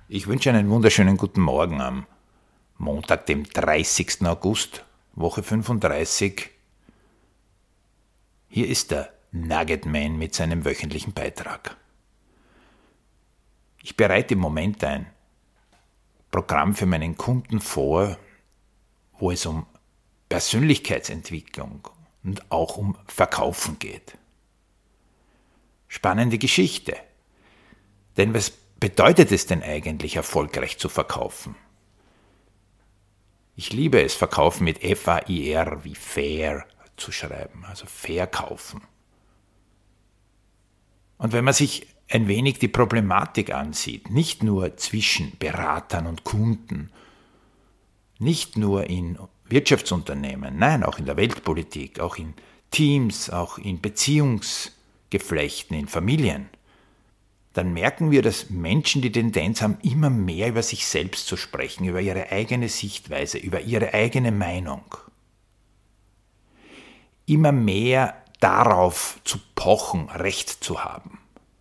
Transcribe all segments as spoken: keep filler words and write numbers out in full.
Ich wünsche einen wunderschönen guten Morgen am Montag, dem dreißigsten August, Woche fünfunddreißig. Hier ist der Nugget Man mit seinem wöchentlichen Beitrag. Ich bereite im Moment ein Programm für meinen Kunden vor, wo es um Persönlichkeitsentwicklung und auch um Verkaufen geht. Spannende Geschichte. Denn was bedeutet es denn eigentlich, erfolgreich zu verkaufen? Ich liebe es, Verkaufen mit F A I R wie fair zu schreiben, also verkaufen. Und wenn man sich ein wenig die Problematik ansieht, nicht nur zwischen Beratern und Kunden, nicht nur in Wirtschaftsunternehmen, nein, auch in der Weltpolitik, auch in Teams, auch in Beziehungsgeflechten, in Familien, dann merken wir, dass Menschen die Tendenz haben, immer mehr über sich selbst zu sprechen, über ihre eigene Sichtweise, über ihre eigene Meinung. Immer mehr darauf zu pochen, Recht zu haben.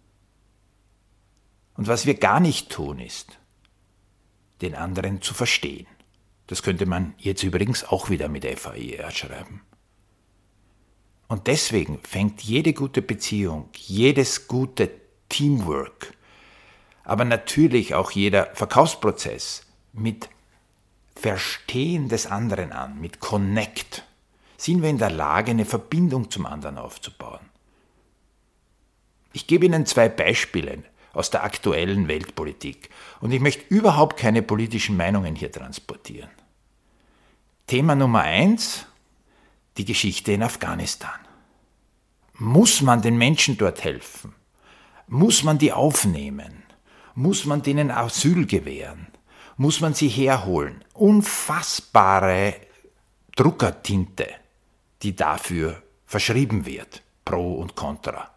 Und was wir gar nicht tun, ist, den anderen zu verstehen. Das könnte man jetzt übrigens auch wieder mit F A I R schreiben. Und deswegen fängt jede gute Beziehung, jedes gute Teamwork, aber natürlich auch jeder Verkaufsprozess mit Verstehen des anderen an, mit Connect. Sind wir in der Lage, eine Verbindung zum anderen aufzubauen? Ich gebe Ihnen zwei Beispiele aus der aktuellen Weltpolitik und ich möchte überhaupt keine politischen Meinungen hier transportieren. Thema Nummer eins, die Geschichte in Afghanistan. Muss man den Menschen dort helfen? Muss man die aufnehmen? Muss man denen Asyl gewähren? Muss man sie herholen? Unfassbare Druckertinte, die dafür verschrieben wird, pro und contra.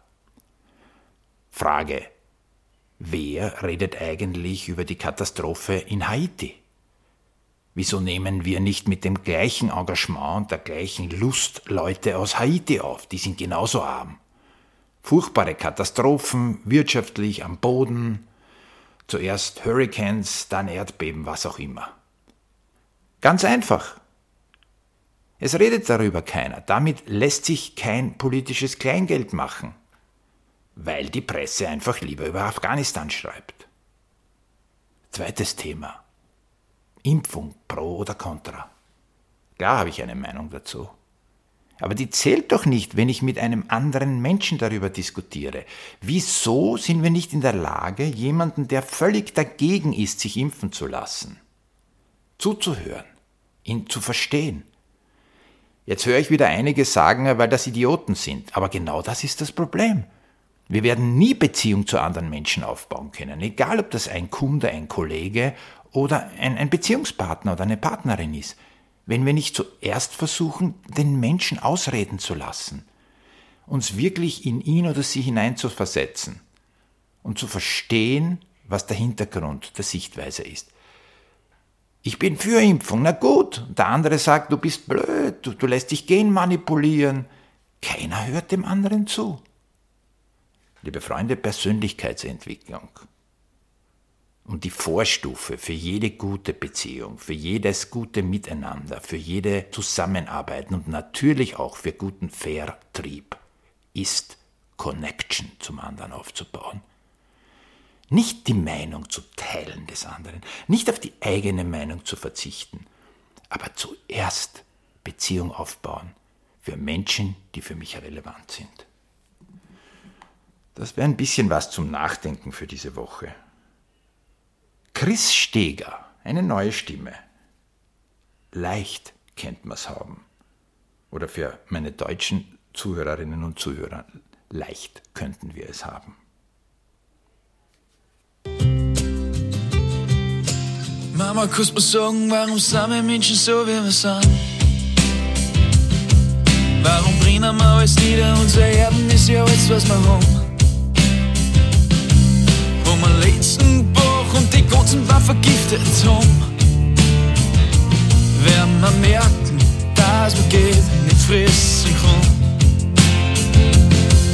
Frage, wer redet eigentlich über die Katastrophe in Haiti? Wieso nehmen wir nicht mit dem gleichen Engagement und der gleichen Lust Leute aus Haiti auf? Die sind genauso arm. Furchtbare Katastrophen, wirtschaftlich am Boden, zuerst Hurricanes, dann Erdbeben, was auch immer. Ganz einfach. Es redet darüber keiner. Damit lässt sich kein politisches Kleingeld machen, weil die Presse einfach lieber über Afghanistan schreibt. Zweites Thema. Impfung, pro oder contra. Klar habe ich eine Meinung dazu. Aber die zählt doch nicht, wenn ich mit einem anderen Menschen darüber diskutiere. Wieso sind wir nicht in der Lage, jemanden, der völlig dagegen ist, sich impfen zu lassen, zuzuhören, ihn zu verstehen? Jetzt höre ich wieder einige sagen, weil das Idioten sind. Aber genau das ist das Problem. Wir werden nie Beziehung zu anderen Menschen aufbauen können, egal ob das ein Kunde, ein Kollege oder ein, ein Beziehungspartner oder eine Partnerin ist, wenn wir nicht zuerst versuchen, den Menschen ausreden zu lassen, uns wirklich in ihn oder sie hineinzuversetzen und zu verstehen, was der Hintergrund der Sichtweise ist. Ich bin für Impfung, na gut. Der andere sagt, du bist blöd, du, du lässt dich genmanipulieren. Keiner hört dem anderen zu. Liebe Freunde, Persönlichkeitsentwicklung und die Vorstufe für jede gute Beziehung, für jedes gute Miteinander, für jede Zusammenarbeit und natürlich auch für guten Vertrieb ist Connection zum anderen aufzubauen. Nicht die Meinung zu teilen des anderen, nicht auf die eigene Meinung zu verzichten, aber zuerst Beziehung aufbauen für Menschen, die für mich relevant sind. Das wäre ein bisschen was zum Nachdenken für diese Woche. Chris Steger, eine neue Stimme. Leicht kennt man's haben. Oder für meine deutschen Zuhörerinnen und Zuhörer, leicht könnten wir es haben. Mama, kannst du mir sagen, warum sind wir Menschen so, wie wir sind? Warum brennen wir alles nieder? Unser Erben ist ja alles, was wir haben. Wo wir letzten Bach und die ganzen Waffen vergiftet haben, werden wir merken, dass man geht, nicht fressen kann.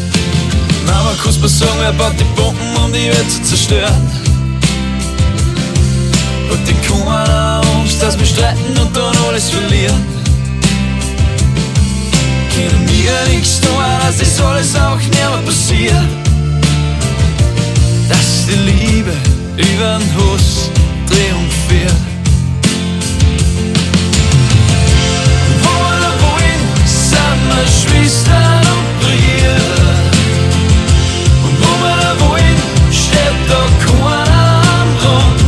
Mama, kannst du mir sagen, wer baut die Bomben, um die Welt zu zerstören? dass wir streiten und dann alles verlieren. Können wir nichts tun, dass das alles auch nicht mehr passiert. Dass die Liebe über den Hass triumphiert. Wo wir wohin, sind wir Schwestern und Brüder. Und wo wir wohin, steht da keiner am Rand.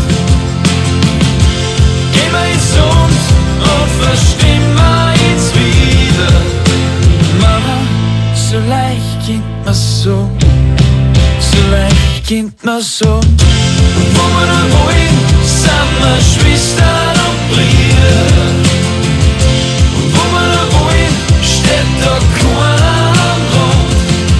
Gehen wir ins Land und verstehen wir uns wieder. Mama, so leicht geht man so, so leicht geht man so. Und wo wir wohin, sind wir Schwestern und Brüder. Und wo wir wohin, steht da keiner am Rand.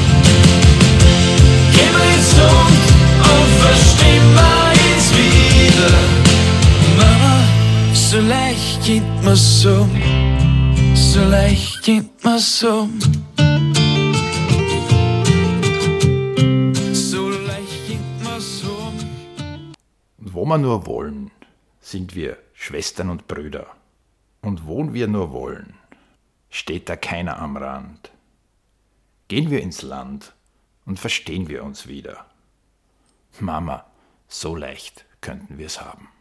Gehen wir ins Land und verstehen wir uns wieder. Mama, so leicht geht man so, so leicht geht man so. So leicht geht man so. Und wo wir nur wollen, sind wir Schwestern und Brüder. Und wo wir nur wollen, steht da keiner am Rand. Gehen wir ins Land und verstehen wir uns wieder. Mama, so leicht könnten wir's haben.